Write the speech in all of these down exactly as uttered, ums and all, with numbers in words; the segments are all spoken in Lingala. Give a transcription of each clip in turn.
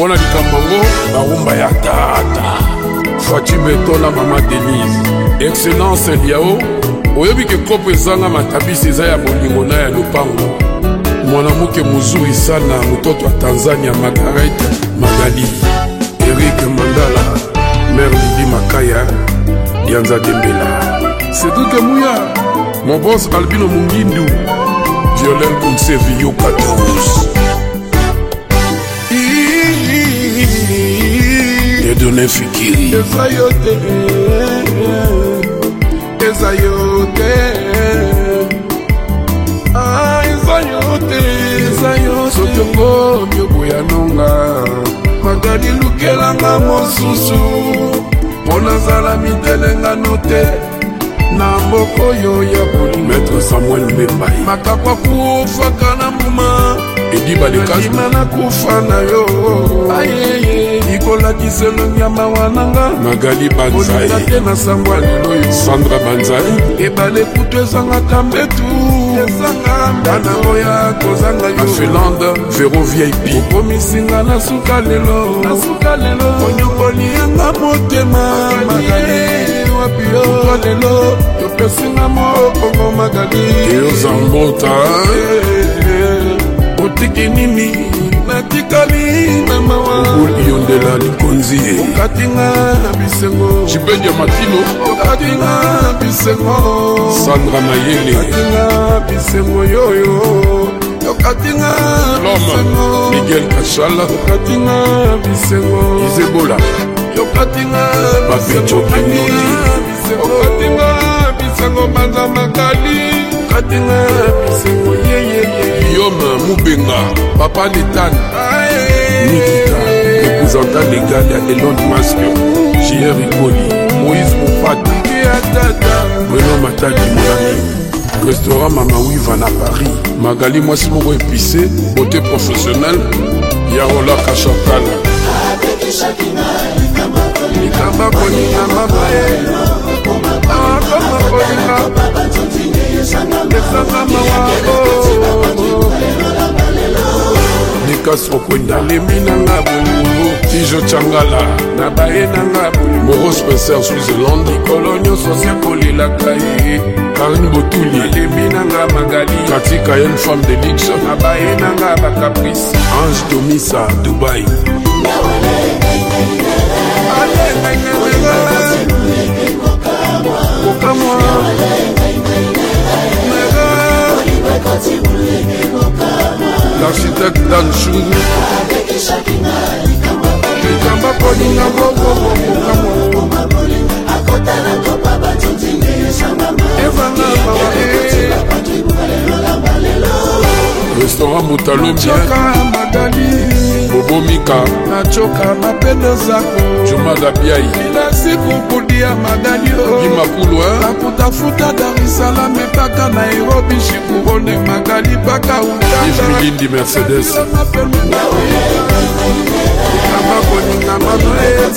Mpona likambango barumba ya tata Fati Betola Mama Denise Excellence Liao oyebi ke kopo ezanga matabisi eza ya bolingo na ya lopango mwanamuke muzuri sana mutoto wa Tanzania Margaret Magali Eric Mandala Mère Lili Makaya Dianza Dembela Cédric Mouya mon boss Albino Mungindu Violel Kunsevi Yo quatorze Edone Fikiri Ezayote Ezayote Ah Ezayote Ezayote Sotongo Myobo ya nonga Magali lukelanga mosusu Pona zala mitelenga note Na mboko yo ya boli Maître Samuel Mbembai Makakwa kufa kana mbuma Edi Balekazi Mana kufa na yo Ayeye Nikola kiselo nyama wananga Magali Banzai Olikate na sangwa lelo yo Sandra Banzai Ebale kutu ezanga tambetu Ezanga mbana oya kozanga yo Afelande Vero V I P Okomisinga na suka lelo Na suka lelo Onyokoli yanga motema Magali wapi yo Kwa lelo Yopesinga mokongo Magali Teo Zambota Otiki nini natikali na mawa Ogul Yondela Likonzi Okatinga bisengo Chibendia Matino Okatinga bisengo Sandra Mayele Okatinga bisengo yoyo Okatinga bisengo Miguel Kachala Okatinga bisengo Izebola Okatinga Babicho Kinoti Okatinga bisengo Banza Magali Okatinga bisengo yeyeye Guillaume Moubenga Papa Netan Nikita représentant légal à Elon Musk J R Ikoli Moïse Moufata Bruno Matadi Moulani Restaurant Mama Wivan à Paris Magali Mwasi Moko épicé beauté professionnelle Yarola Kachakala Likamba Koninga Mabaye Akoma Koninga Esanga Mawabo Nikas Okwenda Lemina Ngabulu Tijo Changala Nabaye Nangabulu Moro Spencer Switzerland Kolonio Sosia Kolila Kaye Karine Botuli Lemina Ngamagali Kati Kayen femme de luxe Nabaye Nangaba Caprice Ange Domissa Dubaï L'architecte Dan Chungu Likamba Koninga Bobo Restaurant Moutalo Choka Magali Bobo Mika Nachoka mapendo zako Juma Gabiai Kila siku kudia Magali Gima Pulwa Nakutafuta Dar es Salaam mpaka Nairobi Shikuone Magali paka Yves Milindi Mercedes Kama Koninga Magali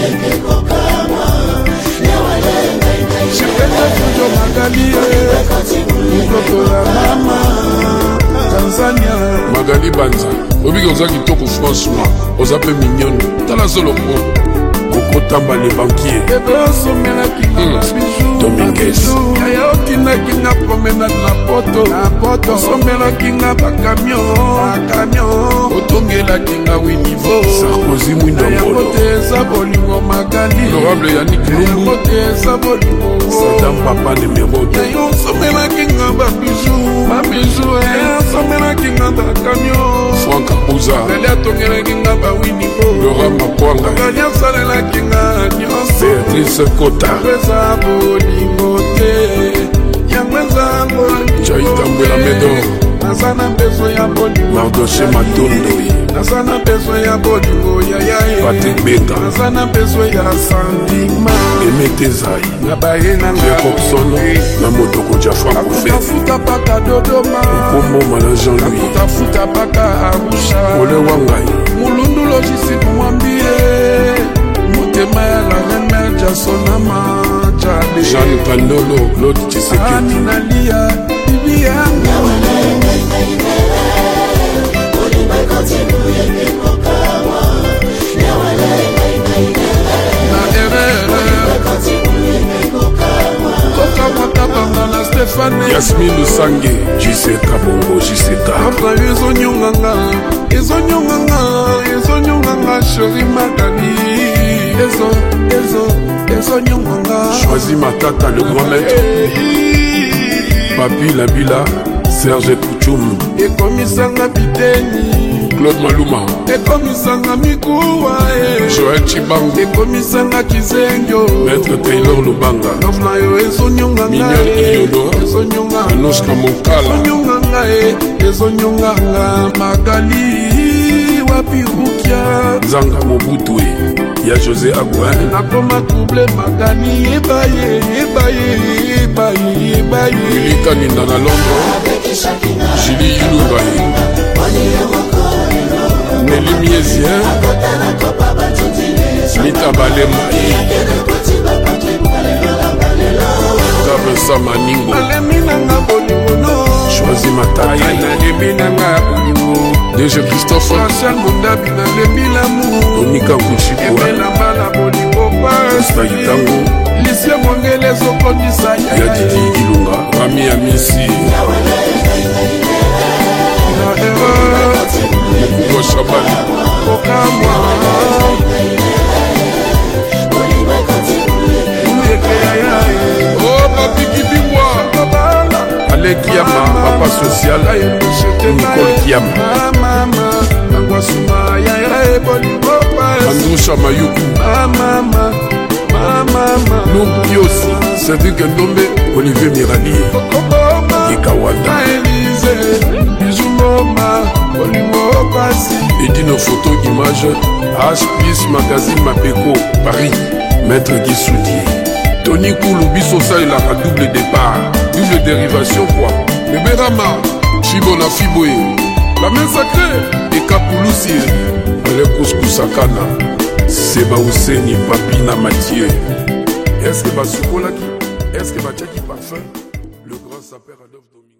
Shipenda Fujo Magali Mtoto ya mama Tanzania Magali Banza Obi Oza Kitoko franchement Oza pe mignonne Tala solo pro Koko Tamba les banquiers Ebe osomela kinga bijou Dominguez Yaya otina kinga promenade na poto Na poto osomela kinga bakamion Bakamion Otongela kinga winivo Sarkozy Mwindongolo Yakote eza bolingo Magali Honorable Yannick Lumbu Yakote eza bolingo Saddam Papa numéro deux Yaya osomela kinga babijou Babijou Yaya osomela kinga bakamion Franck Abouza Magali atongela kinga bawinivo Laurent Makwanga Magali asalela kinga nyonso Béatrice Kota Eza bolingo te Yango eza bolingo Chaita Mbwela Medor Naza na beso ya bolingo Mardoché Matondo Naza na beso ya bolingo yayaye Patrick Beta Naza na beso ya sandima Emete Zai Nabaye na Jacob Sono Na Motoko Jafra Koufé Akuta paka Dodoma Kombo Mana Jean-Louis Akuta paka Arusha Ole Wangai Mulundu logistique mwambie Motema ya la remède Jasonama Jade Jeanne Pandolo Claude Tshisekedi Amina Lia Bibi yangu Yasmine Lusange, Jiseka Bongo, Jiseka. Papa ezonyonganga, ezonyonganga, ezonyonganga, chérie Magali. Ezo, ezo, ezonyonganga. Choisis Matata, le grand maître. Papi Labila, Serge Kouchoum. Ekomisanga Biteni, Claude Maluma. Ekomisanga Mikuwa, Joël Chibango. Ekomisanga Kizengyo, Maître Taylor Lubanga. Nofnayo ezonyonganga. Mignol Iyolo. Ezonyonganga. Anoshka Mokala. Ezonyonganga, ezonyonganga. Magali, wapi Rukia. Zanga Mobutu. Ya José Agouin. Nakoma trouble Magali, ebaye, ebaye, ebaye, ebaye. Milika Ninda na Londres. Julie Yulubaye. Nelly Miezien. Mita Balema. Kabesa Maningo. Aleminanga bolingono. Choisis Matata. Aleminanga bolingo. D J Christophe. Rachel Mondabi na lebilamu. Tonika Kuchipua. Elamba bolingo Costa Itango. Licia Mwangele zokondisa ya Didi Ilunga. Rami Amisi. Mkubwa Shabali. Kokamwa. Oh papi Kibimwa. Alek Kiama, papa social. Nicole Kiama. Mama, Angwasuma ya bolingo pas. Andrusha Mayuku. Mama, mama, Lou Piosi. Cédric Ndombe. Olivier Miralier. Ikawanda. Élysée, Bijoumoma, bolingo pasi. Edino photo image. H plus magazine Mapeko. Paris. Maître Guy Soudier. Tony Kouloubiso ça il a un double départ. Double dérivation quoi. Le Berama. Chibona Fiboé. La main sacrée. Et Kapouloussi. Ale Kouskou-Sakana. Seba Ouseni, Papina Mathieu. Est-ce que Basoukolaki? Est-ce que Bachaki Parfum? Le grand sapeur Adolphe Domingue.